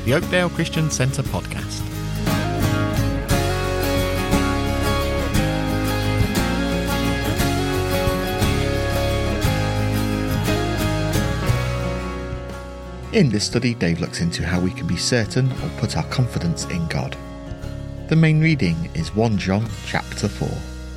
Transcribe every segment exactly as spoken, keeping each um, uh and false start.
the Oakdale Christian Centre podcast. In this study, Dave looks into how we can be certain or put our confidence in God. The main reading is First John chapter four.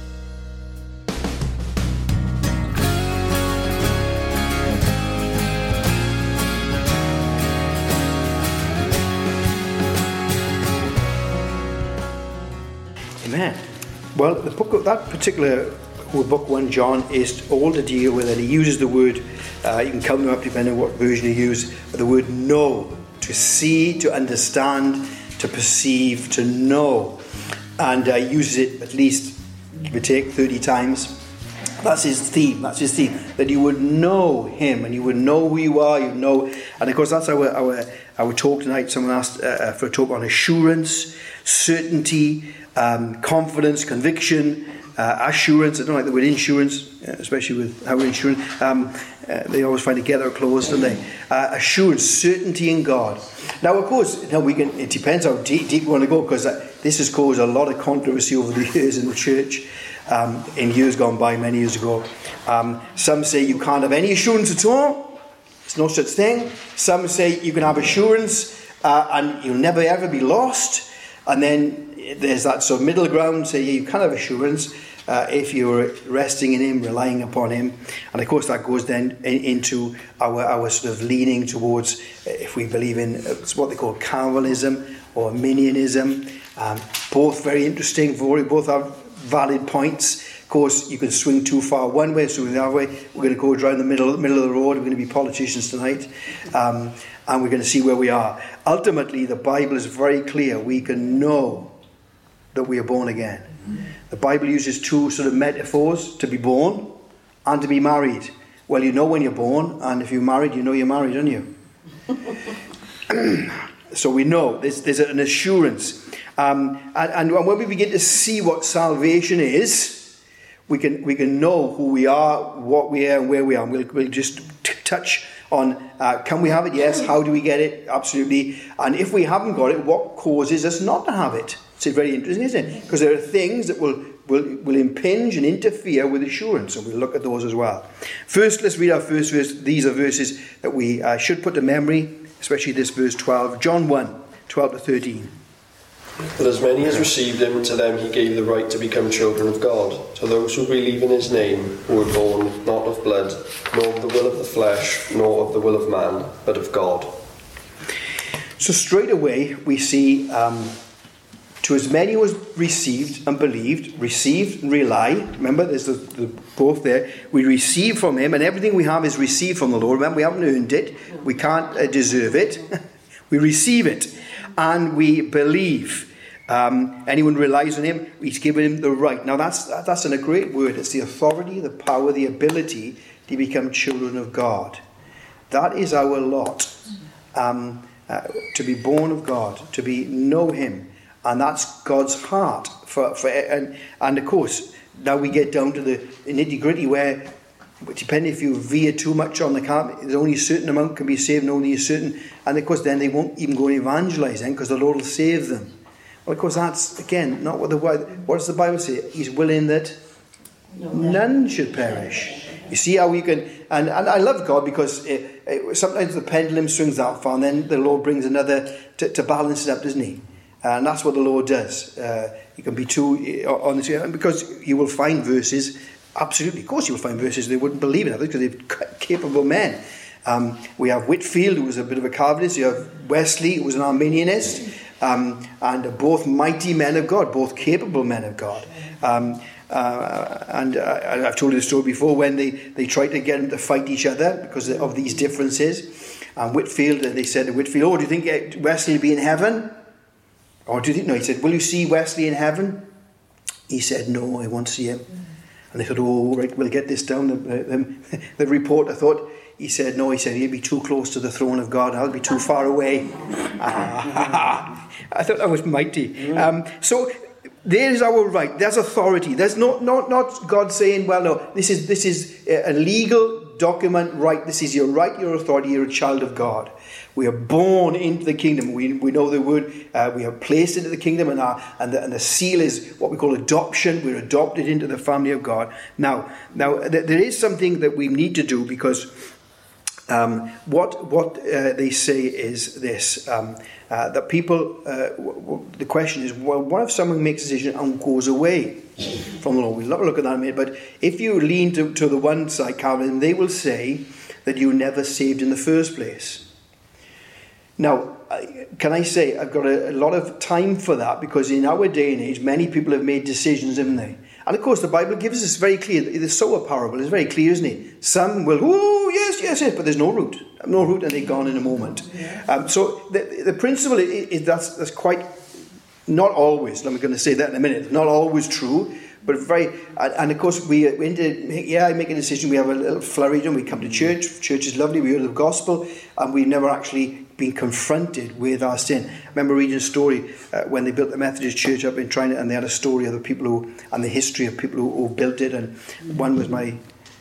Amen. Well, the book of that particular book, First John, is all to deal with it. He uses the word, uh, you can count them up depending on what version you use, the word know, to see, to understand, to perceive, to know. And uh, he uses it at least, give or take, thirty times. That's his theme, that's his theme, that you would know him and you would know who you are, you know. And of course, that's our our, our talk tonight. Someone asked uh, for a talk on assurance, certainty, um, confidence, conviction, uh, assurance. I don't like the word insurance, especially with our insurance. Um, uh, they always find it together close, don't they? Uh, assurance, certainty in God. Now, of course, now we can. It depends how deep, deep we want to go, because uh, this has caused a lot of controversy over the years in the church. Um, in years gone by, many years ago. Um, some say you can't have any assurance at all. There's no such thing. Some say you can have assurance uh, and you'll never ever be lost. And then there's that sort of middle ground, say you can have assurance uh, if you're resting in him, relying upon him. And of course that goes then in, into our, our sort of leaning towards, if we believe in uh, what they call Calvinism or Arminianism. Um, both very interesting, both have valid points. Of course, you can swing too far one way, swing the other way. We're going to go around the middle, middle of the road. We're going to be politicians tonight, um, and we're going to see where we are. Ultimately, the Bible is very clear. We can know that we are born again. The Bible uses two sort of metaphors: to be born and to be married. Well, you know when you're born, and if you're married, you know you're married, don't you? So we know there's, there's an assurance. Um, and, and when we begin to see what salvation is, we can we can know who we are, what we are, and where we are. And we'll, we'll just t- touch on, uh, can we have it? Yes. How do we get it? Absolutely. And if we haven't got it, what causes us not to have it? It's very interesting, isn't it? Because there are things that will, will, will impinge and interfere with assurance, and we'll look at those as well. First, let's read our first verse. These are verses that we uh, should put to memory, especially this verse twelve. John one, twelve to thirteen. But as many as received him, to them he gave the right to become children of God, to those who believe in his name, who were born not of blood, nor of the will of the flesh, nor of the will of man, but of God. So straight away we see, um, to as many who have received and believed, received and rely, remember there's the, the both there, we receive from him, and everything we have is received from the Lord. Remember, we haven't earned it, we can't uh, deserve it, we receive it, and we believe. Um, anyone relies on him, he's given him the right. Now that's that's a great word. It's the authority, the power, the ability to become children of God. That is our lot. Um, uh, to be born of God, to be know him, and that's God's heart. For for and and of course now we get down to the nitty gritty where, depending if you veer too much on the carpet, there's only a certain amount can be saved, and only a certain. And of course then they won't even go and evangelize then, because the Lord will save them. Well, of course, that's, again, not what the what does the Bible say? He's willing that no, none should perish. You see how you can... And, and I love God, because it, it, sometimes the pendulum swings that far, and then the Lord brings another to, to balance it up, doesn't he? And that's what the Lord does. Uh, you can be too on this, because you will find verses, absolutely, of course you will find verses they wouldn't believe in others, because they're capable men. Um, we have Whitfield, who was a bit of a Calvinist. You have Wesley, who was an Arminianist. Um, and both mighty men of God, both capable men of God. Um, uh, and uh, I've told you the story before, when they, they tried to get them to fight each other because of these differences. And Whitfield, they said to Whitfield, oh, do you think Wesley will be in heaven? Or do you think, no, he said, will you see Wesley in heaven? He said, no, I won't see him. And they thought, oh, right, we'll get this down. The, the, the reporter thought, he said, no, he said, he'll be too close to the throne of God. I'll be too far away. I thought that was mighty. Um, so there is our right. There's authority. There's not, not, not God saying, well, no, this is, this is a legal document right. This is your right, your authority. You're a child of God. We are born into the kingdom. We, we know the word. Uh, we are placed into the kingdom, and, our, and, the, and the seal is what we call adoption. We're adopted into the family of God. Now, now th- there is something that we need to do, because um, what what uh, they say is this, um, uh, that people, uh, w- w- the question is, well, what if someone makes a decision and goes away from the Lord? We'll look at that in a minute. But if you lean to, to the one side, Calvin, they will say that you were never saved in the first place. Now, can I say, I've got a, a lot of time for that, because in our day and age, many people have made decisions, haven't they? And of course, the Bible gives us very clear. The sower parable is very clear, isn't it? Some will, oh, yes, yes, yes, but there's no root. No root, and they're gone in a moment. Yeah. Um, so the, the principle is, is that's, that's quite, not always, I'm going to say that in a minute, not always true, but very, and, and of course, we, we into, yeah, I make a decision, we have a little flurry, and we come to church, church is lovely, we hear the gospel, and we've never actually been confronted with our sin. I remember reading a story uh, when they built the Methodist church up in China, and they had a story of the people who, and the history of people who, who built it, and one was my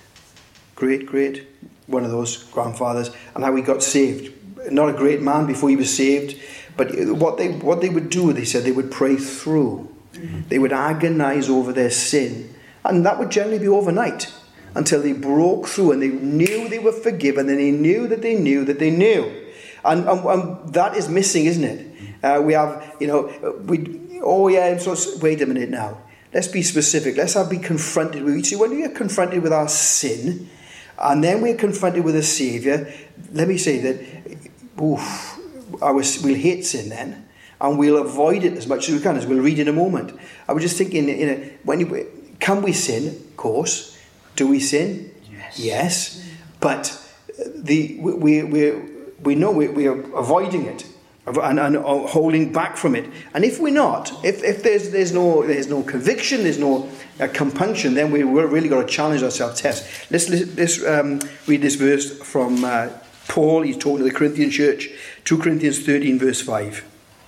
great, great, one of those grandfathers, and how he got saved. Not a great man before he was saved, but what they what they would do, they said, they would pray through. Mm-hmm. They would agonize over their sin, and that would generally be overnight, until they broke through and they knew they were forgiven, and they knew that they knew that they knew. And, and, and that is missing, isn't it? Uh, we have, you know, we. Oh yeah, so wait a minute now. Let's be specific. Let's have be confronted with. You see, when we are confronted with our sin, and then we're confronted with a Saviour, let me say that, oof, our, we'll hate sin then, and we'll avoid it as much as we can, as we'll read in a moment. I was just thinking, you know, when you, can we sin? Of course. Do we sin? Yes. Yes. But the we we we know we, we are avoiding it and, and holding back from it. And if we're not, if, if there's there's no there's no conviction, there's no uh, compunction, then we we're really got to challenge ourselves. Test. Let's let's um, read this verse from uh, Paul. He's talking to the Corinthian church. Second Corinthians thirteen, verse five.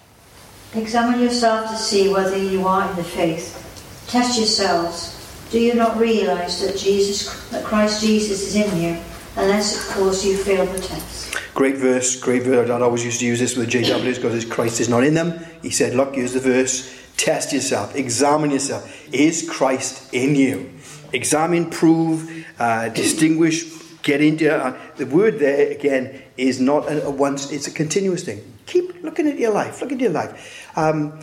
Examine yourself to see whether you are in the faith. Test yourselves. Do you not realise that Jesus, that Christ Jesus is in you, unless of course you fail the test? Great verse, great verse. I'd always used to use this with the J Ws because Christ is not in them. He said, look, here's the verse. Test yourself. Examine yourself. Is Christ in you? Examine, prove, uh, distinguish, get into it. Uh, the word there, again, is not a, a once, it's a continuous thing. Keep looking at your life. Look at your life. Um,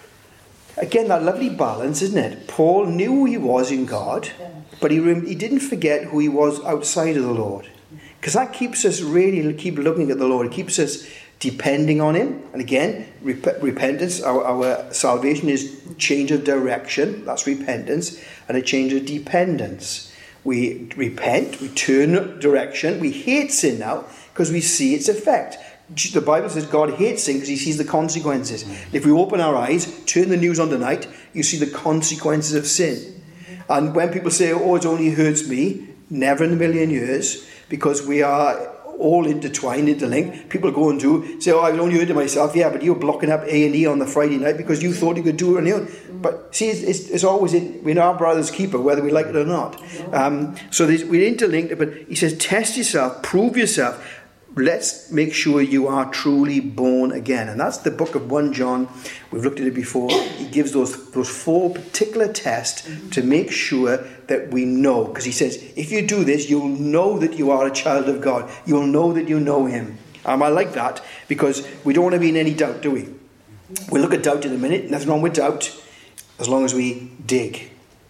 again, that lovely balance, isn't it? Paul knew who he was in God, but he, rem- he didn't forget who he was outside of the Lord. Because that keeps us really, keep looking at the Lord. It keeps us depending on him. And again, rep- repentance, our, our salvation is change of direction. That's repentance. And a change of dependence. We repent, we turn direction. We hate sin now because we see its effect. The Bible says God hates sin because he sees the consequences. If we open our eyes, turn the news on tonight, you see the consequences of sin. And when people say, oh, it only hurts me, never in a million years, because we are all intertwined, interlinked. People go and do, say, oh, I only hurt myself. Yeah, but you're blocking up A and E on the Friday night because you thought you could do it on your own. But see, it's, it's, it's always in, we're our brother's keeper, whether we like it or not. Um, so we're interlinked, but he says, test yourself, prove yourself. Let's make sure you are truly born again. And that's the book of First John. We've looked at it before. He gives those, those four particular tests to make sure that we know. Because he says, if you do this, you'll know that you are a child of God. You'll know that you know him. Um, I like that because we don't want to be in any doubt, do we? We'll look at doubt in a minute. Nothing wrong with doubt as long as we dig.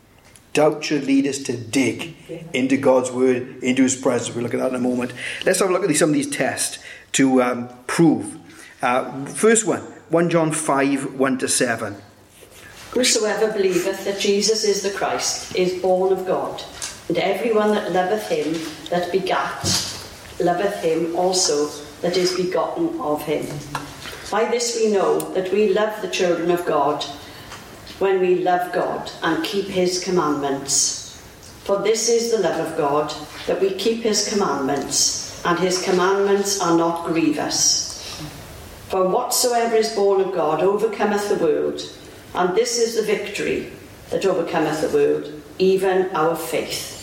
Doubt should lead us to dig into God's word, into his presence. We'll look at that in a moment. Let's have a look at some of these tests to um, prove. Uh, first one, First John five, one to seven. Whosoever believeth that Jesus is the Christ is born of God, and everyone that loveth him that begat loveth him also that is begotten of him. By this we know that we love the children of God, when we love God and keep his commandments. For this is the love of God, that we keep his commandments, and his commandments are not grievous. For whatsoever is born of God overcometh the world, And this is the victory that overcometh the world, even our faith.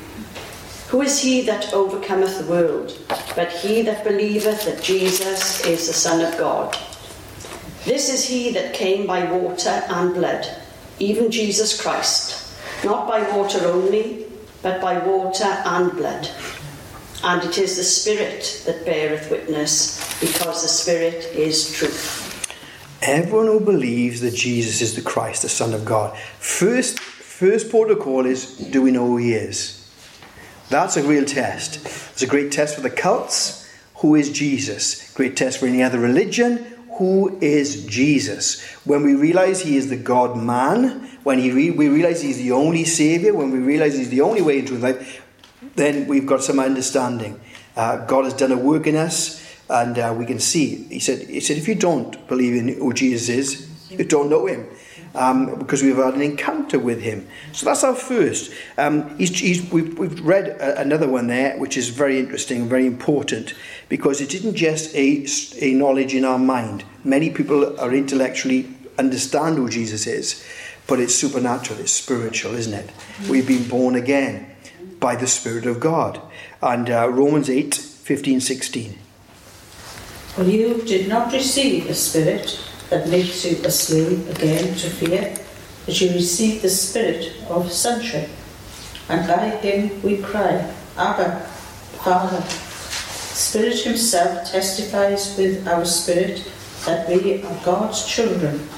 Who is he that overcometh the world, but he that believeth that Jesus is the Son of God? This is he that came by water and blood, even Jesus Christ, not by water only, but by water and blood. And it is the Spirit that beareth witness, because the Spirit is truth. Everyone who believes that Jesus is the Christ, the Son of God, first, first protocol is, do we know who he is? That's a real test. It's a great test for the cults. Who is Jesus? Great test for any other religion. Who is Jesus? When we realize he is the God-man, when he re- we realize he's the only Saviour, when we realize he's the only way into life, then we've got some understanding. Uh, God has done a work in us, and uh, we can see. He said, he said, if you don't believe in who Jesus is, you don't know him. Um, because we've had an encounter with him. So that's our first. Um, he's, he's, we've, we've read a, another one there, which is very interesting, very important, because it isn't just a, a knowledge in our mind. Many people are intellectually understand who Jesus is, but it's supernatural, it's spiritual, isn't it? We've been born again by the Spirit of God. And uh, Romans eight, fifteen, sixteen. For you did not receive a spirit that makes you a slave again to fear, but you received the spirit of sonship, and by him we cry, Abba, Father. Spirit himself testifies with our spirit that we are God's children.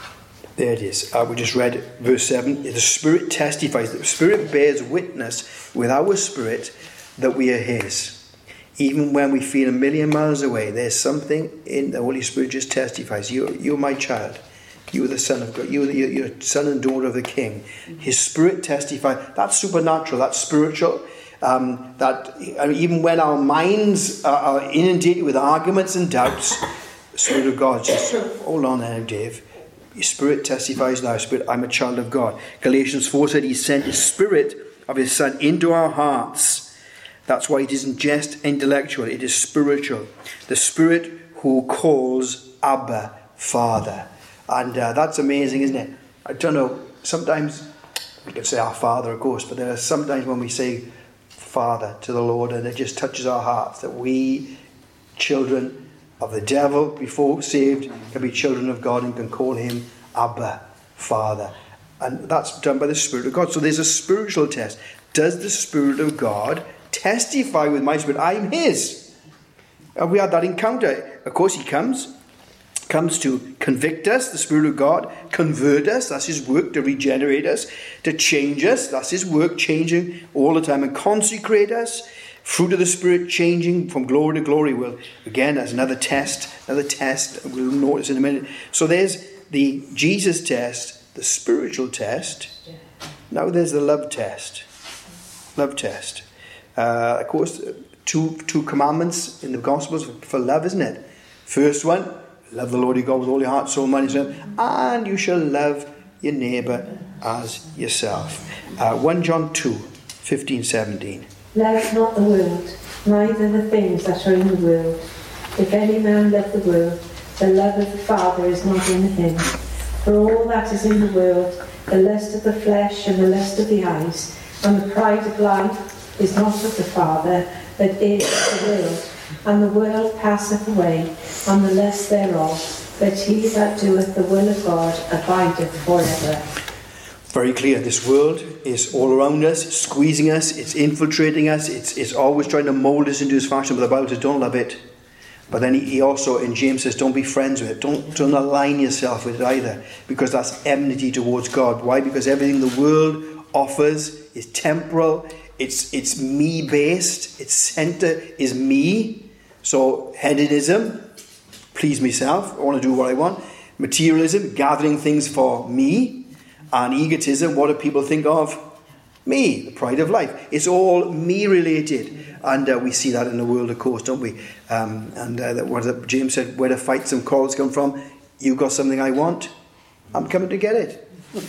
There it is. Uh, we just read verse seven. The Spirit testifies, the Spirit bears witness with our spirit that we are his. Even when we feel a million miles away, there's something in the Holy Spirit just testifies. You're, you're my child. You're the son of God. You're, the, you're son and daughter of the King. His Spirit testifies. That's supernatural. That's spiritual. Um, that I mean, even when our minds are, are inundated with arguments and doubts, the Spirit of God just, hold on there, Dave. Your Spirit testifies now. Spirit, I'm a child of God. Galatians four said he sent his Spirit of his Son into our hearts. That's why it isn't just intellectual, it is spiritual. The Spirit who calls Abba, Father. And uh, that's amazing, isn't it? I don't know, sometimes we can say our Father, of course, but there are sometimes when we say Father to the Lord, and it just touches our hearts that we, children of the devil, before saved, can be children of God and can call him Abba, Father. And that's done by the Spirit of God. So there's a spiritual test. Does the Spirit of God testify with my spirit, I'm his? And we had that encounter. Of course, he comes, comes to convict us, the Spirit of God, convert us, that's his work, to regenerate us, to change us, that's his work, changing all the time, and consecrate us. Fruit of the Spirit changing from glory to glory. Well, again, that's another test, another test, we'll notice in a minute. So there's the Jesus test, the spiritual test. Now there's the love test. Love test. Uh, of course, two two commandments in the Gospels for, for love, isn't it? First one, love the Lord your God with all your heart, soul, mind, and strength, and you shall love your neighbour as yourself. Uh, First John two, fifteen, seventeen. Love not the world, neither the things that are in the world. If any man love the world, the love of the Father is not in him. For all that is in the world, the lust of the flesh and the lust of the eyes, and the pride of life, is not of the Father, but is of the world. And the world passeth away, and the lust thereof, but he that doeth the will of God abideth forever. Very clear. This world is all around us, squeezing us, it's infiltrating us, it's, it's always trying to mould us into his fashion, but the Bible says don't love it. But then he, he also, in James, says don't be friends with it. Don't, don't align yourself with it either, because that's enmity towards God. Why? Because everything the world offers is temporal. It's it's me based. Its centre is me. So hedonism, please myself. I want to do what I want. Materialism, gathering things for me. And egotism, what do people think of? Me, the pride of life. It's all me related. And uh, we see that in the world, of course, don't we? Um, and uh, what James said, where the fights and quarrels come from, you got something I want, I'm coming to get it.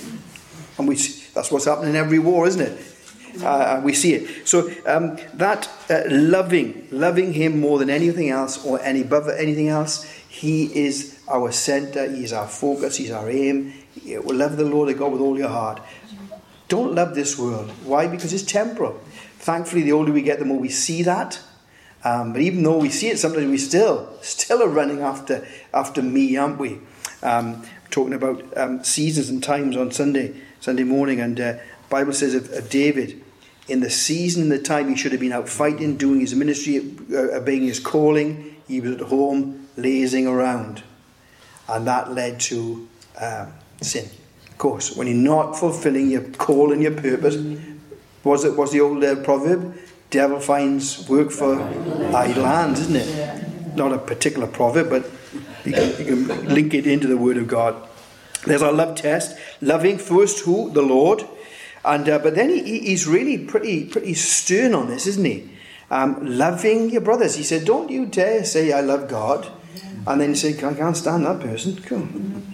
And we see, that's what's happening in every war, isn't it? Uh, we see it. So um, that uh, loving, loving him more than anything else or any above anything else, he is our centre, he is our focus, he's our aim, You will love the Lord thy God with all your heart. Don't love this world. Why? Because it's temporal. Thankfully, the older we get, the more we see that. Um, but even though we see it, sometimes we still still are running after after me, aren't we? Um, talking about um, seasons and times on Sunday Sunday morning, and uh, the Bible says of, of David, in the season and the time he should have been out fighting, doing his ministry, uh, obeying his calling, he was at home lazing around, and that led to um, sin. Of course, when you're not fulfilling your call and your purpose, was it was the old uh, proverb? Devil finds work for idle hands, isn't it? Not a particular proverb, but you can, you can link it into the Word of God. There's our love test. Loving first who? The Lord. And uh, but then he, he's really pretty pretty stern on this, isn't he? Um, loving your brothers. He said, don't you dare say I love God. And then you say, I can't stand that person. Cool.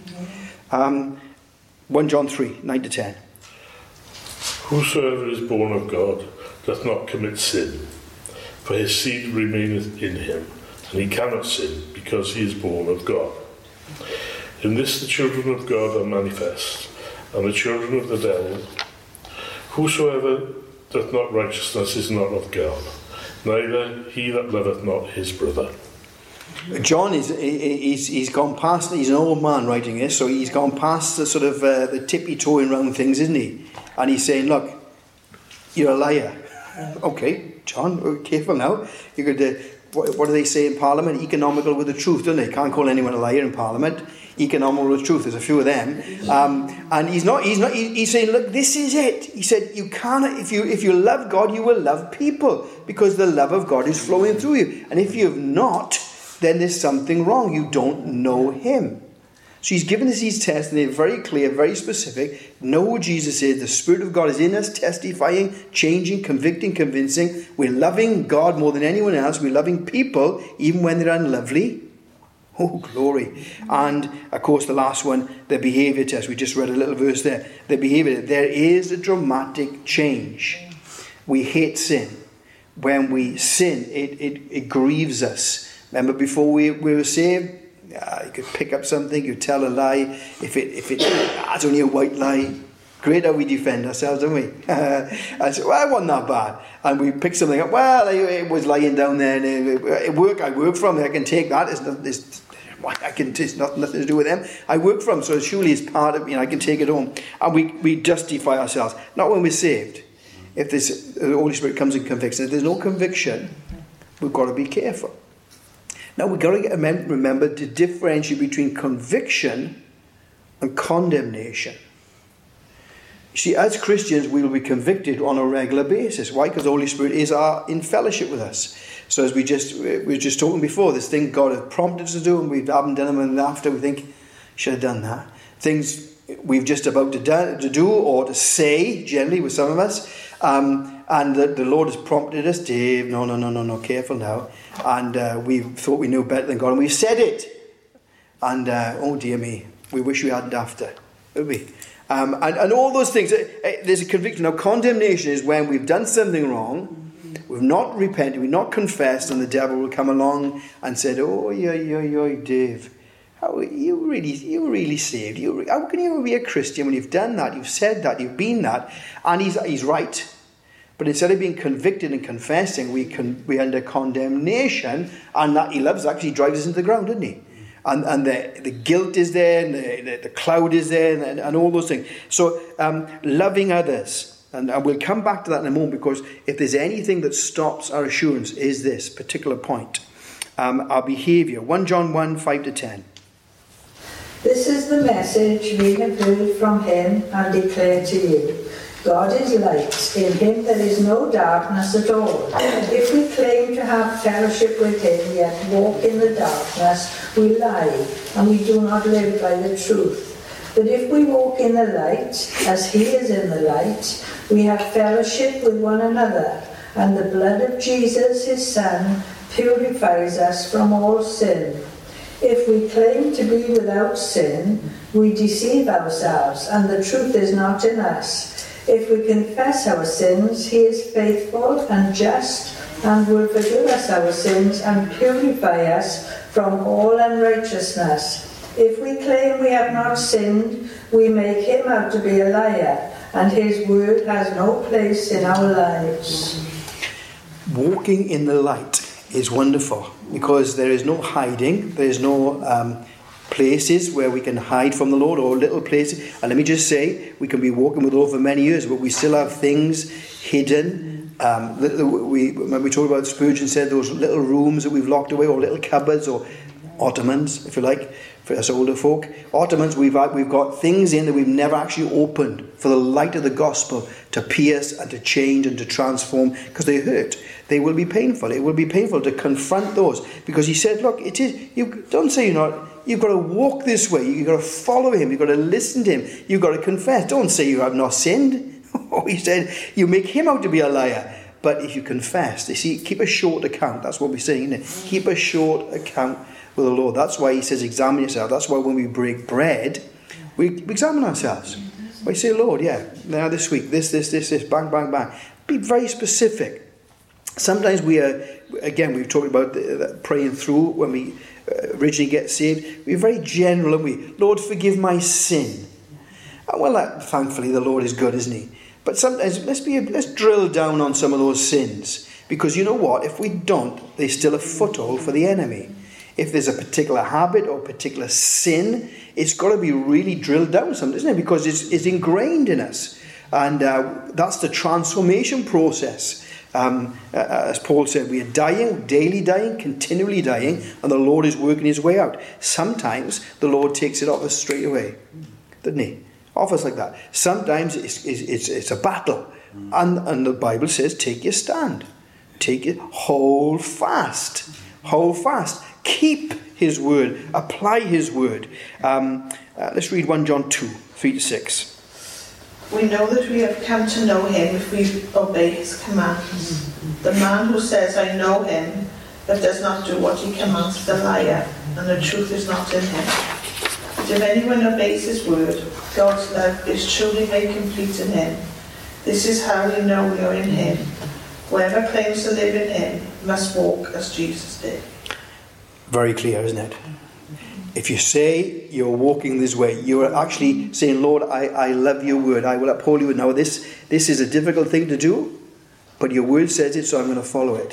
Um, First John three, nine to ten. Whosoever is born of God doth not commit sin, for his seed remaineth in him, and he cannot sin, because he is born of God. In this the children of God are manifest, and the children of the devil. Whosoever doth not righteousness is not of God, neither he that loveth not his brother. John is he's, he's gone past, he's an old man writing this, so he's gone past the sort of uh, the tippy-toeing around things, isn't he? And he's saying, look, you're a liar. Okay, John, careful now. You could, uh, what, what do they say in Parliament? Economical with the truth, don't they? Can't call anyone a liar in Parliament. Economical with the truth. There's a few of them. Um, and he's not. He's not. He's saying, look, this is it. He said, you cannot. If you if you love God, you will love people, because the love of God is flowing through you. And if you have not, then there's something wrong. You don't know Him. So he's given us these tests, and they're very clear, very specific. Know who Jesus is. The Spirit of God is in us, testifying, changing, convicting, convincing. We're loving God more than anyone else. We're loving people, even when they're unlovely. Oh, glory. And, of course, the last one, the behaviour test. We just read a little verse there. The behaviour. There is a dramatic change. We hate sin. When we sin, it, it, it grieves us. Remember, before we, we were saved, Uh, you could pick up something, you tell a lie. If it if it ah, it's only a white lie, great how we defend ourselves, don't we? I said, well, it wasn't that bad. And we pick something up. Well, it was lying down there. And it work. I work from. I can take that. It's not. It's, I can. It's not nothing to do with them. I work from. So surely it's part of. You know, I can take it home. And we we justify ourselves. Not when we're saved. If this the Holy Spirit comes and convicts. If there's no conviction, we've got to be careful. Now, we've got to get, remember to differentiate between conviction and condemnation. You see, as Christians, we will be convicted on a regular basis. Why? Because the Holy Spirit is our, in fellowship with us. So as we just we were just talking before, this thing God has prompted us to do, and we haven't done them, and after we think, should have done that. Things we've just about to do, to do or to say, generally with some of us, um, and the, the Lord has prompted us, Dave, no, no, no, no, no, careful now. And uh, we thought we knew better than God, and we've said it. And, uh, oh dear me, we wish we hadn't after, would we? Um, and, and all those things, uh, uh, there's a conviction. Now, condemnation is when we've done something wrong, we've not repented, we've not confessed, and the devil will come along and say, oh, yo, yo, yo, Dave, how you really, you really saved? You, how can you ever be a Christian when you've done that, you've said that, you've been that? And he's he's right. But instead of being convicted and confessing, we can we under condemnation, and that he loves actually drives us into the ground, doesn't he? And and the the guilt is there, and the, the, the cloud is there, and, and all those things. So um, loving others, and, and we'll come back to that in a moment, because if there's anything that stops our assurance, is this particular point, um, our behaviour. First John one, five to ten. This is the message we have heard from him and declare to you. God is light. In him there is no darkness at all. If we claim to have fellowship with him, yet walk in the darkness, we lie, and we do not live by the truth. But if we walk in the light, as he is in the light, we have fellowship with one another, and the blood of Jesus, his Son, purifies us from all sin. If we claim to be without sin, we deceive ourselves, and the truth is not in us. If we confess our sins, he is faithful and just, and will forgive us our sins and purify us from all unrighteousness. If we claim we have not sinned, we make him out to be a liar, and his word has no place in our lives. Walking in the light is wonderful because there is no hiding, there is no um, places where we can hide from the Lord, or little places. And let me just say, we can be walking with the Lord for many years, but we still have things hidden. Um, we, when we talked about Spurgeon said those little rooms that we've locked away, or little cupboards, or ottomans, if you like, for us older folk. Ottomans, we've had, we've got things in that we've never actually opened for the light of the gospel to pierce and to change and to transform, because they hurt. They will be painful. It will be painful to confront those, because he said, look, it is. You don't say you're not. You've got to walk this way. You've got to follow him. You've got to listen to him. You've got to confess. Don't say you have not sinned. Oh, he said, you make him out to be a liar. But if you confess, you see, keep a short account. That's what we're saying, isn't it? Keep a short account with the Lord. That's why he says examine yourself. That's why when we break bread, we examine ourselves. We say, Lord, yeah, now this week, this, this, this, this, bang, bang, bang. Be very specific. Sometimes we are, again, we've talked about the, the praying through when we originally get saved. We're very general, and we, Lord, forgive my sin. And well, that, thankfully, the Lord is good, isn't he? But sometimes let's be let's drill down on some of those sins, because you know what? If we don't, there's still a foothold for the enemy. If there's a particular habit or particular sin, it's got to be really drilled down something, isn't it? Because it's, it's ingrained in us, and uh, that's the transformation process. Um, uh, as Paul said, we are dying, daily dying, continually dying, and the Lord is working his way out. Sometimes the Lord takes it off us straight away, doesn't he? Off us like that. Sometimes it's, it's, it's, it's a battle, and, and the Bible says, take your stand. Take it, hold fast. Hold fast. Keep his word. Apply his word. Um, uh, let's read First John two, three to six. We know that we have come to know him if we obey his commands. The man who says, I know him, but does not do what he commands is a liar, and the truth is not in him. But if anyone obeys his word, God's love is truly made complete in him. This is how we know we are in him. Whoever claims to live in him must walk as Jesus did. Very clear, isn't it? If you say you're walking this way, you are actually saying, Lord, I, I love your word. I will uphold you. Now, this, this is a difficult thing to do, but your word says it, so I'm going to follow it.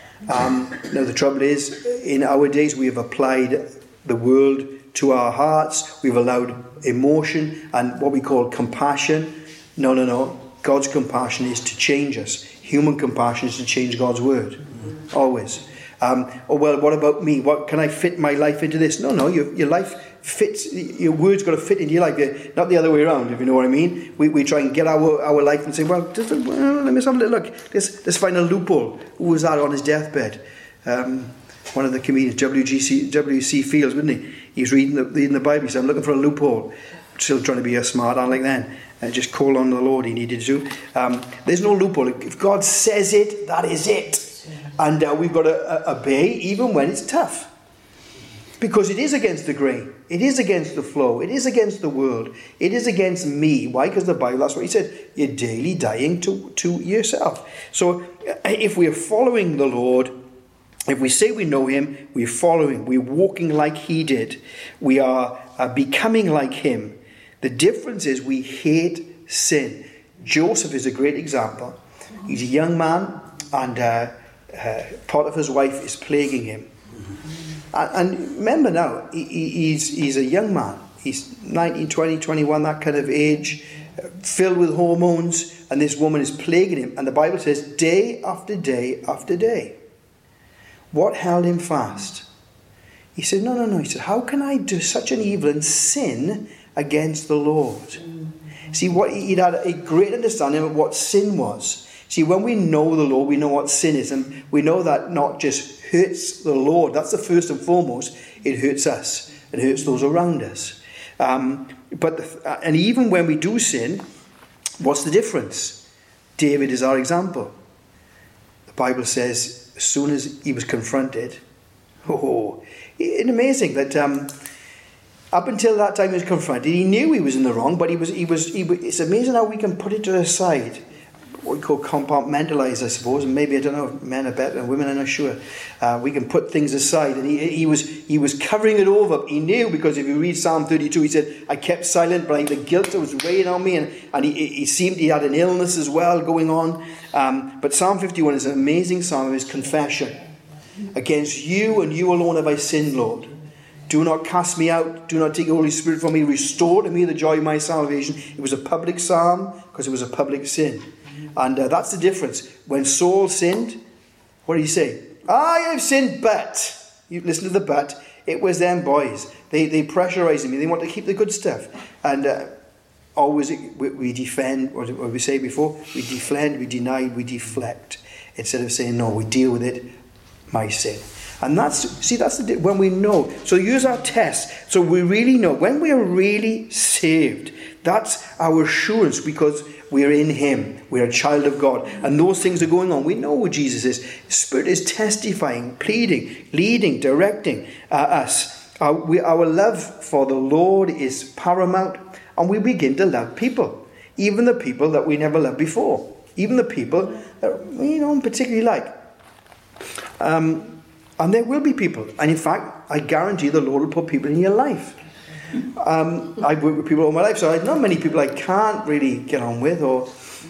Um, now, the trouble is, in our days, we have applied the world to our hearts. We've allowed emotion and what we call compassion. No, no, no. God's compassion is to change us. Human compassion is to change God's word. Always. Um, oh, well, what about me? What can I fit my life into this? No, no, your, your life fits, your word's got to fit into your life, not the other way around, if you know what I mean. We we try and get our, our life and say, well, just, well, let me have a little look. Let's, let's find a loophole. Who was that on his deathbed? Um, one of the comedians, W C Fields, wasn't he? He was reading the, reading the Bible. He said, I'm looking for a loophole. Still trying to be a smart aleck then. And just call on the Lord, he needed to. Um, there's no loophole. If God says it, that is it. And uh, we've got to uh, obey even when it's tough. Because it is against the grain. It is against the flow. It is against the world. It is against me. Why? Because the Bible, that's what he said. You're daily dying to, to yourself. So uh, if we're following the Lord, if we say we know him, we're following. We're walking like he did. We are uh, becoming like him. The difference is we hate sin. Joseph is a great example. He's a young man, and uh, uh, Potiphar's wife is plaguing him. And, and remember now, he, he's, he's a young man. He's nineteen, twenty, twenty-one, that kind of age, uh, filled with hormones, and this woman is plaguing him. And the Bible says, day after day after day. What held him fast? He said, no, no, no. He said, how can I do such an evil and sin against the Lord? See, what he'd had a great understanding of what sin was. See, when we know the Lord, we know what sin is, and we know that not just hurts the Lord. That's the first and foremost. It hurts us. It hurts those around us. Um, but the, and even when we do sin, what's the difference? David is our example. The Bible says, as soon as he was confronted, oh, it's amazing that. Um, Up until that time he was confronted, he knew he was in the wrong, but he was, he was, he was, it's amazing how we can put it to the side. what we call compartmentalize, I suppose, and maybe, I don't know, if men are better than women, I'm not sure. Uh, we can put things aside, and he, he was he was covering it over. He knew, because if you read Psalm thirty-two, he said, I kept silent, but like the guilt that was weighing on me, and, and he, he seemed he had an illness as well going on. Um, but Psalm fifty-one is an amazing psalm of his confession. Against you and you alone have I sinned, Lord. Do not cast me out. Do not take the Holy Spirit from me. Restore to me the joy of my salvation. It was a public psalm because it was a public sin. And uh, that's the difference. When Saul sinned, what did he say? I have sinned, but. You listen to the but. It was them boys. They they pressurized me. They want to keep the good stuff. And uh, always we, we defend, what did we say before? We defend, we deny, we deflect. Instead of saying, no, we deal with it, my sin. And that's, see, that's the, when we know. So use our test. So we really know. When we are really saved, that's our assurance, because we're in him. We're a child of God. And those things are going on. We know who Jesus is. The Spirit is testifying, pleading, leading, directing uh, us. Our, we, our love for the Lord is paramount. And we begin to love people. Even the people that we never loved before. Even the people that we don't particularly like. Um... And there will be people. And in fact, I guarantee the Lord will put people in your life. Um, I've worked with people all my life, so I not many people I can't really get on with. Or,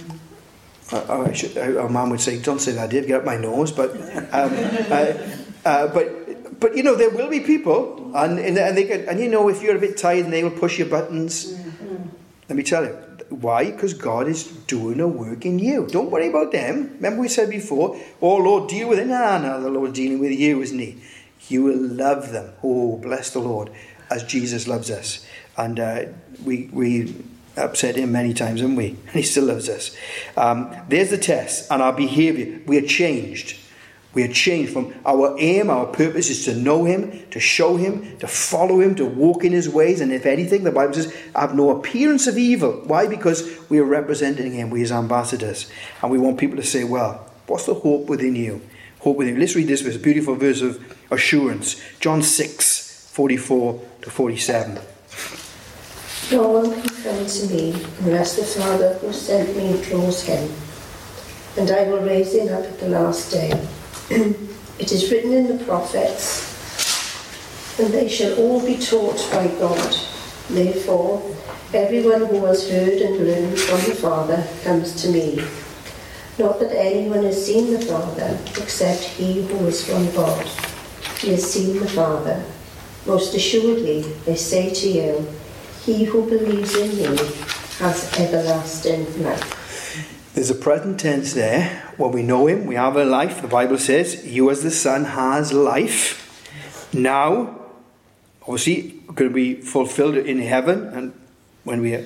or I should, our mum would say, don't say that, Dave, get up my nose. But, um, uh, uh, but, but you know, there will be people. And, and, and, they can, and you know, if you're a bit tired, and they will push your buttons. Mm-hmm. Let me tell you. Why? Because God is doing a work in you. Don't worry about them. Remember we said before, oh Lord, deal with it. No, no, the Lord's dealing with you, isn't he? You will love them. Oh, bless the Lord, as Jesus loves us. And uh, we we upset him many times, haven't we? And he still loves us. Um, there's the test. And our behaviour. We are changed. We are changed from our aim, our purpose is to know him, to show him, to follow him, to walk in his ways. And if anything, the Bible says, have no appearance of evil. Why? Because we are representing him. We are his ambassadors. And we want people to say, well, what's the hope within you? Hope within you. Let's read this verse, a beautiful verse of assurance. John six, forty-four to forty-seone. No one can come to me unless the Father who sent me draws him. And I will raise him up at the last day. It is written in the prophets, and they shall all be taught by God. Therefore, everyone who has heard and learned from the Father comes to me. Not that anyone has seen the Father, except he who is from God. He has seen the Father. Most assuredly, I say to you, he who believes in me has everlasting life. There's a present tense there. When we know him, we have a life. The Bible says, you as the Son has life. Now, obviously, going to be fulfilled in heaven. And when we are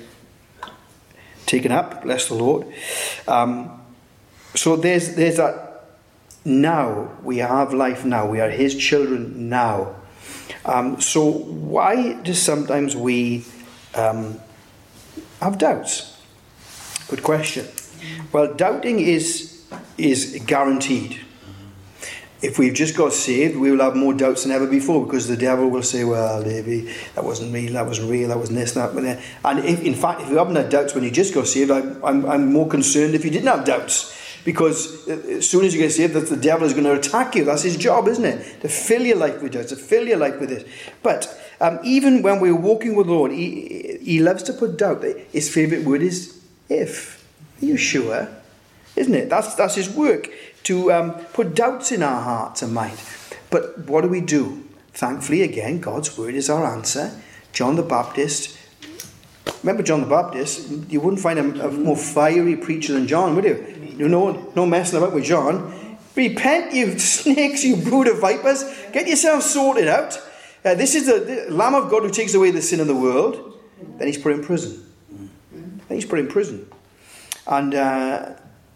taken up, bless the Lord. Um, so there's, there's that now. We have life now. We are his children now. Um, so why do sometimes we um, have doubts? Good question. Well, doubting is is guaranteed. If we've just got saved, we will have more doubts than ever before, because the devil will say, well, Davey, that wasn't me, that wasn't real, that wasn't this, that, and that. And if, in fact, if you haven't had doubts when you just got saved, I, I'm, I'm more concerned if you didn't have doubts. Because as soon as you get saved, that the devil is going to attack you. That's his job, isn't it? To fill your life with doubts, to fill your life with this. But um, even when we're walking with the Lord, he, he loves to put doubt. His favourite word is if. Are you sure? Isn't it? That's that's his work, to um, put doubts in our hearts and mind. But what do we do? Thankfully, again, God's word is our answer. John the Baptist. Remember John the Baptist? You wouldn't find a, a more fiery preacher than John, would you? You know, no messing about with John. Repent, you snakes, you brood of vipers. Get yourself sorted out. Uh, this is the, the Lamb of God who takes away the sin of the world. Then he's put in prison. Then he's put in prison. And uh,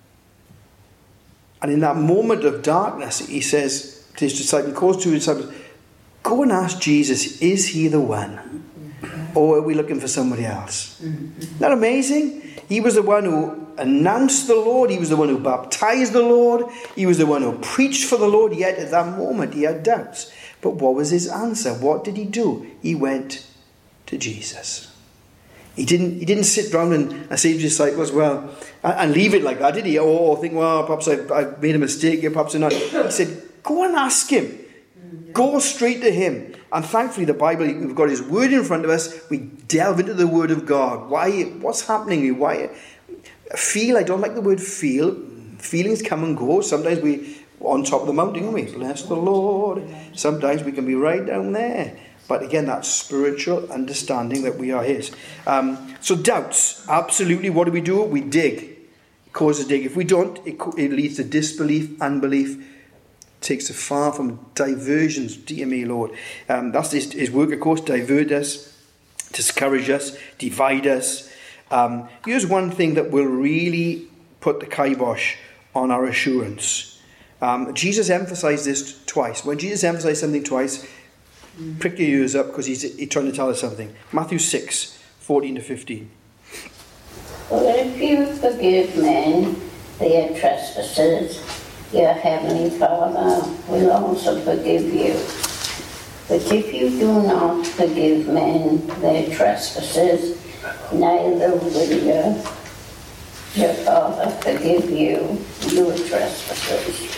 and in that moment of darkness, he says to his disciples, calls to his disciples, go and ask Jesus, is he the one? Or are we looking for somebody else? Isn't that amazing? He was the one who announced the Lord. He was the one who baptized the Lord. He was the one who preached for the Lord. Yet at that moment he had doubts. But what was his answer? What did he do? He went to Jesus. He didn't, he didn't sit down and, and say to his disciples, well, and, and leave it like that, did he? Or, or think, well, perhaps I've, I've made a mistake here, perhaps not. He said, go and ask him. Go straight to him. And thankfully, the Bible, we've got his word in front of us. We delve into the word of God. Why? What's happening? Why? Feel, I don't like the word feel. Feelings come and go. Sometimes we on top of the mountain, aren't we? Bless the Lord. Sometimes we can be right down there. But again, that spiritual understanding that we are his. Um, so doubts, absolutely. What do we do? We dig. It causes dig. If we don't, it, it leads to disbelief, unbelief. It takes us far from diversions. Dear me, Lord. Um, that's his, his work, of course. Divert us, discourage us, divide us. Um, here's one thing that will really put the kibosh on our assurance. Um, Jesus emphasized this twice. When Jesus emphasized something twice, prick your ears up, because he's, he's trying to tell us something. Matthew six, fourteen to fifteen. For if you forgive men their trespasses, your heavenly Father will also forgive you. But if you do not forgive men their trespasses, neither will your, your Father forgive you your trespasses.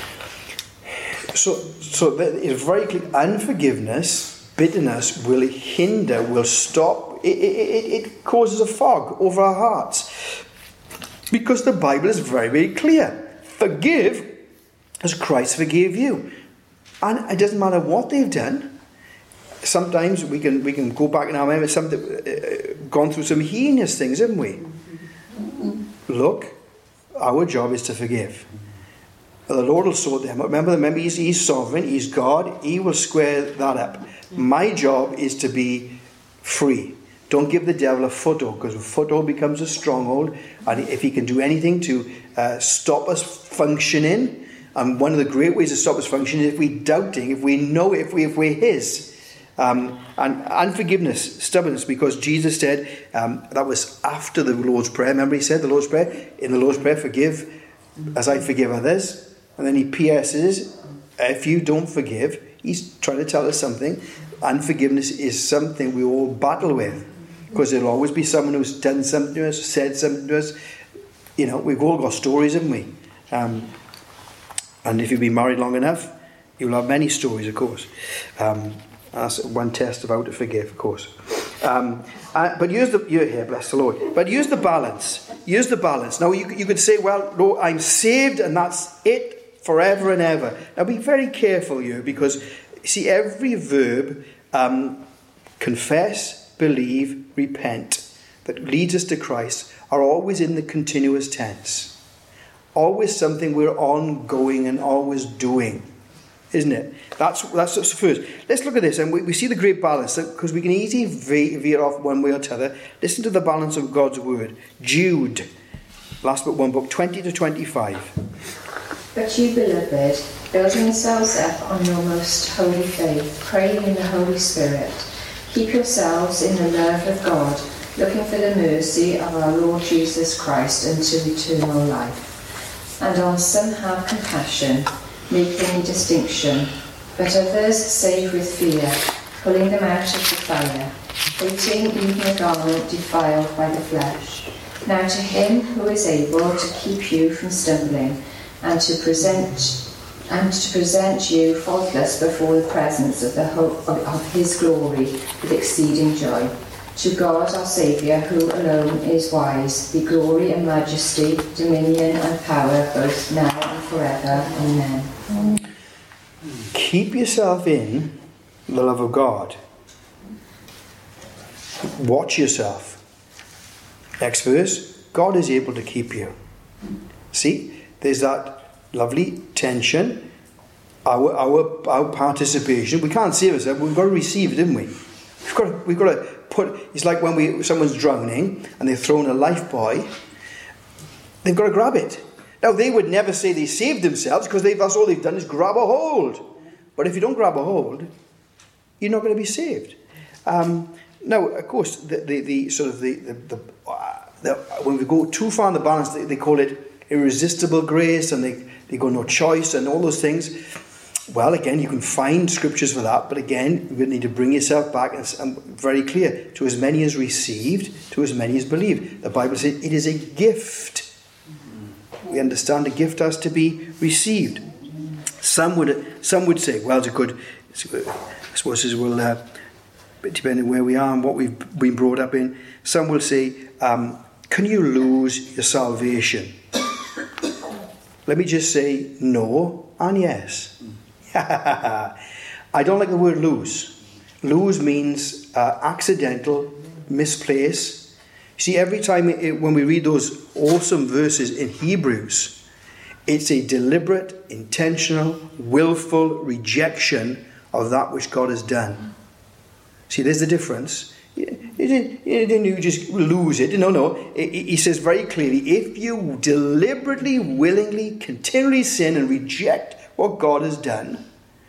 So, so that is very clear. Unforgiveness, bitterness will hinder, will stop. It, it, it causes a fog over our hearts. Because the Bible is very, very clear. Forgive as Christ forgave you. And it doesn't matter what they've done. Sometimes we can we can go back in our memory, some, uh, gone through some heinous things, haven't we? Look, our job is to forgive. The Lord will sort them out. Remember, remember he's, he's sovereign, he's God, he will square that up. My job is to be free. Don't give the devil a foothold, because a foothold becomes a stronghold, and if he can do anything to uh, stop us functioning, and one of the great ways to stop us functioning is if we're doubting, if we know, if, we, if we're his. Um, and unforgiveness, stubbornness, because Jesus said, um, that was after the Lord's Prayer. Remember he said, the Lord's Prayer, in the Lord's Prayer, forgive as I forgive others. And then he P S's, if you don't forgive, he's trying to tell us something. Unforgiveness is something we all battle with. Because there'll always be someone who's done something to us, said something to us. You know, we've all got stories, haven't we? Um, and if you've been married long enough, you'll have many stories, of course. Um, that's one test of how to forgive, of course. Um, uh, but here's the, you're here, bless the Lord. But here's the balance. Here's the balance. Now, you, you could say, well, Lord, I'm saved and that's it. Forever and ever. Now be very careful here, because see, every verb, um, confess, believe, repent, that leads us to Christ, are always in the continuous tense. Always something we're ongoing and always doing, isn't it? That's that's the first. Let's look at this, and we, we see the great balance, because we can easily veer off one way or the other. Listen to the balance of God's word. Jude, last but one book, twenty to twenty-five. But you, beloved, building yourselves up on your most holy faith, praying in the Holy Spirit, keep yourselves in the love of God, looking for the mercy of our Lord Jesus Christ unto eternal life. And on some have compassion, making distinction, but others save with fear, pulling them out of the fire, hating even a garment defiled by the flesh. Now to him who is able to keep you from stumbling, and to present and to present you faultless before the presence of the hope of, of his glory with exceeding joy. To God our Saviour, who alone is wise, be glory and majesty, dominion and power, both now and forever. Amen. Keep yourself in the love of God. Watch yourself. Next verse, God is able to keep you. See? There's that lovely tension, our our our participation. We can't save ourselves, we've got to receive it, haven't we? We've got to, we've got to put, it's like when we someone's drowning and they're thrown a life buoy, they've got to grab it. Now, they would never say they saved themselves, because that's all they've done is grab a hold. But if you don't grab a hold, you're not going to be saved. Um, now, of course, the, the, the sort of the, the, the, uh, the when we go too far in the balance, they, they call it irresistible grace, and they, they go no choice and all those things. Well, again, you can find scriptures for that, but again, you're going to need to bring yourself back and, and very clear. To as many as received, to as many as believed. The Bible says it is a gift. We understand a gift has to be received. Some would some would say, well, it's a good, I suppose as well, uh, depending where we are and what we've been brought up in, some will say, um, can you lose your salvation? Let me just say no and yes. I don't like the word lose. Lose means uh, accidental, misplace. See, every time it, when we read those awesome verses in Hebrews, it's a deliberate, intentional, willful rejection of that which God has done. See, there's the difference. You didn't, you didn't just lose it. No, no. He says very clearly, if you deliberately, willingly, continually sin and reject what God has done,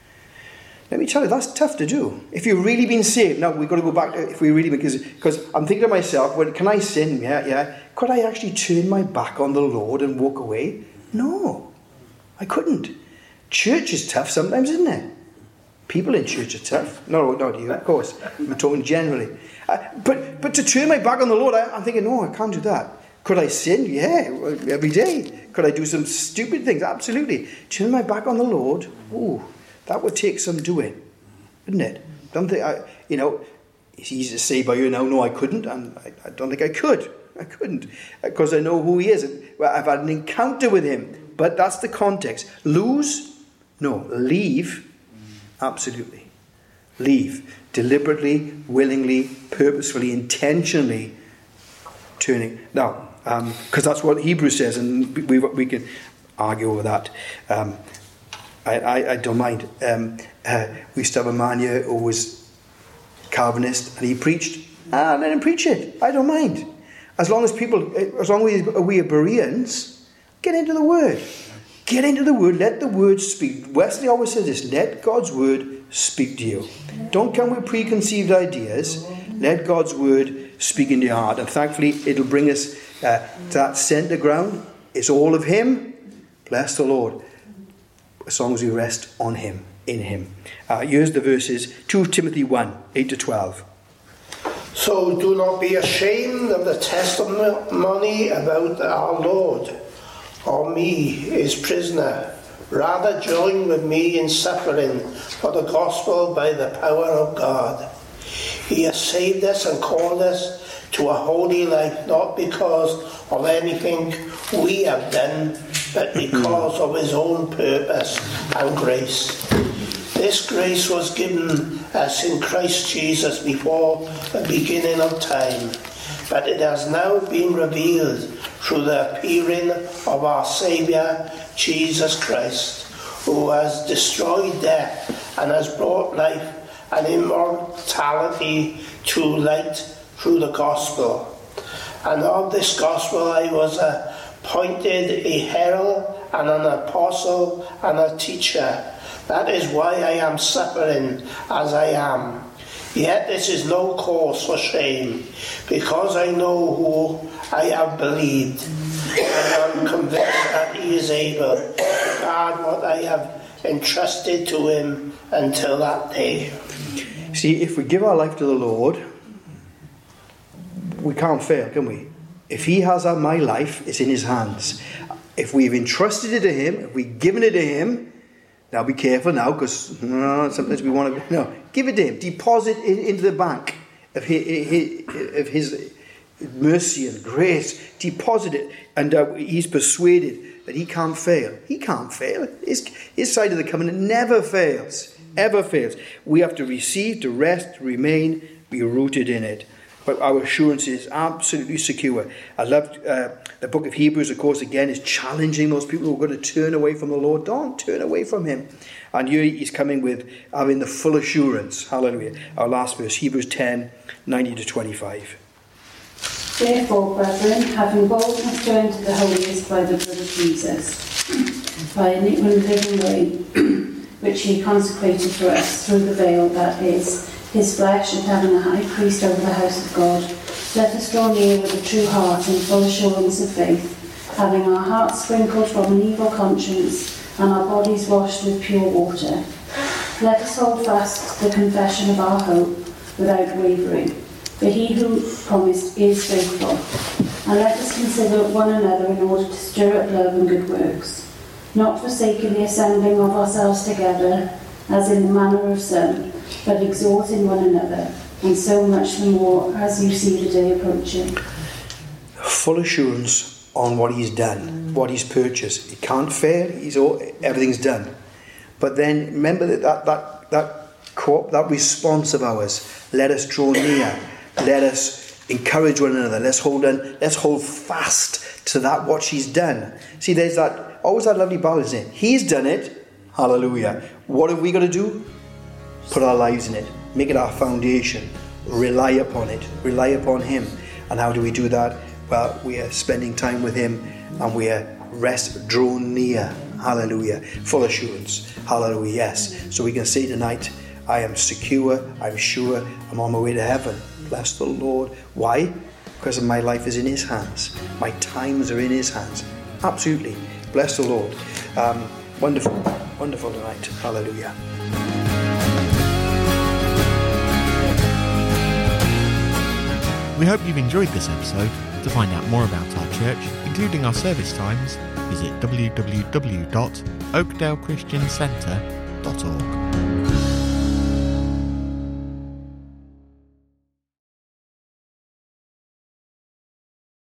let me tell you, that's tough to do. If you've really been saved, now we've got to go back to, if we really, because because I'm thinking to myself, well, can I sin? Yeah, yeah. Could I actually turn my back on the Lord and walk away? No, I couldn't. Church is tough sometimes, isn't it? People in church are tough. No, not you, of course. I'm talking generally. Uh, but but to turn my back on the Lord, I, I'm thinking, no, I can't do that. Could I sin? Yeah, every day. Could I do some stupid things? Absolutely. Turn my back on the Lord, ooh, that would take some doing, wouldn't it? Don't think I, you know, it's easy to say by you now, no, I couldn't, and I, I don't think I could. I couldn't, because I know who he is. Well, I've had an encounter with him, but that's the context. Lose? No. Leave? Absolutely. Leave. Deliberately, willingly, purposefully, intentionally turning. Now, because um, that's what Hebrews says, and we we can argue over that. Um, I, I, I don't mind. Um, uh, we used to have a man here who was Calvinist, and he preached. Ah, let him preach it. I don't mind. As long as people, as long as we are Bereans, get into the Word. Get into the Word. Let the Word speak. Wesley always says this: let God's Word speak to you. Don't come with preconceived ideas. Let God's Word speak into your heart. And thankfully, it'll bring us uh, to that centre ground. It's all of Him. Bless the Lord. As long as we rest on Him, in Him. Uh, here's the verses, Second Timothy one, eight to twelve. So do not be ashamed of the testimony about our Lord, or me, His prisoner. Rather join with me in suffering for the gospel by the power of God. He has saved us and called us to a holy life, not because of anything we have done, but because of His own purpose and grace. This grace was given us in Christ Jesus before the beginning of time, but it has now been revealed through the appearing of our Saviour, Jesus Christ, who has destroyed death and has brought life and immortality to light through the gospel. And of this gospel I was appointed a herald and an apostle and a teacher. That is why I am suffering as I am. Yet this is no cause for shame, because I know who I have believed, and am convinced that He is able to guard what I have entrusted to Him until that day. See, if we give our life to the Lord, we can't fail, can we? If He has my life, it's in His hands. If we've entrusted it to Him, if we've given it to Him, now be careful now, because uh, sometimes we want to... No, give it to Him. Deposit it into the bank of His, of his mercy and grace. Deposit it. And uh, He's persuaded that He can't fail. He can't fail. His, his side of the covenant never fails. Ever fails. We have to receive, to rest, to remain, be rooted in it. But our assurance is absolutely secure. I love uh, the book of Hebrews, of course, again, is challenging those people who are going to turn away from the Lord. Don't turn away from Him. And here He's coming with having the full assurance. Hallelujah. Our last verse, Hebrews ten, nineteen to twenty-five. Therefore, brethren, having boldness to enter the holiest by the blood of Jesus, by an living way, which He consecrated for us through the veil, that is, His flesh, and having a high priest over the house of God, let us draw near with a true heart and full assurance of faith, having our hearts sprinkled from an evil conscience and our bodies washed with pure water. Let us hold fast the confession of our hope without wavering, for he who promised is faithful. And let us consider one another in order to stir up love and good works, not forsaking the assembling of ourselves together, as in the manner of some, but exhorting one another, and so much the more as you see the day approaching. Full assurance on what he's done, what he's purchased. He can't fail. He's all, everything's done. But then remember that that that that, co- that response of ours. Let us draw near. Let us encourage one another. Let's hold on. Let's hold fast to that what she's done. See, there's that always that lovely balance in it. He's done it. Hallelujah. What have we got to do? Put our lives in it. Make it our foundation. Rely upon it. Rely upon him. And how do we do that? Well, we are spending time with him, and we are rest, drawn near. Hallelujah. Full assurance. Hallelujah. Yes. So we can say tonight, I am secure. I'm sure. I'm on my way to heaven. Bless the Lord. Why? Because my life is in his hands. My times are in his hands. Absolutely. Bless the Lord. Um, wonderful. Wonderful tonight. Hallelujah. We hope you've enjoyed this episode. To find out more about our church, including our service times, visit w w w dot oakdale christian centre dot org.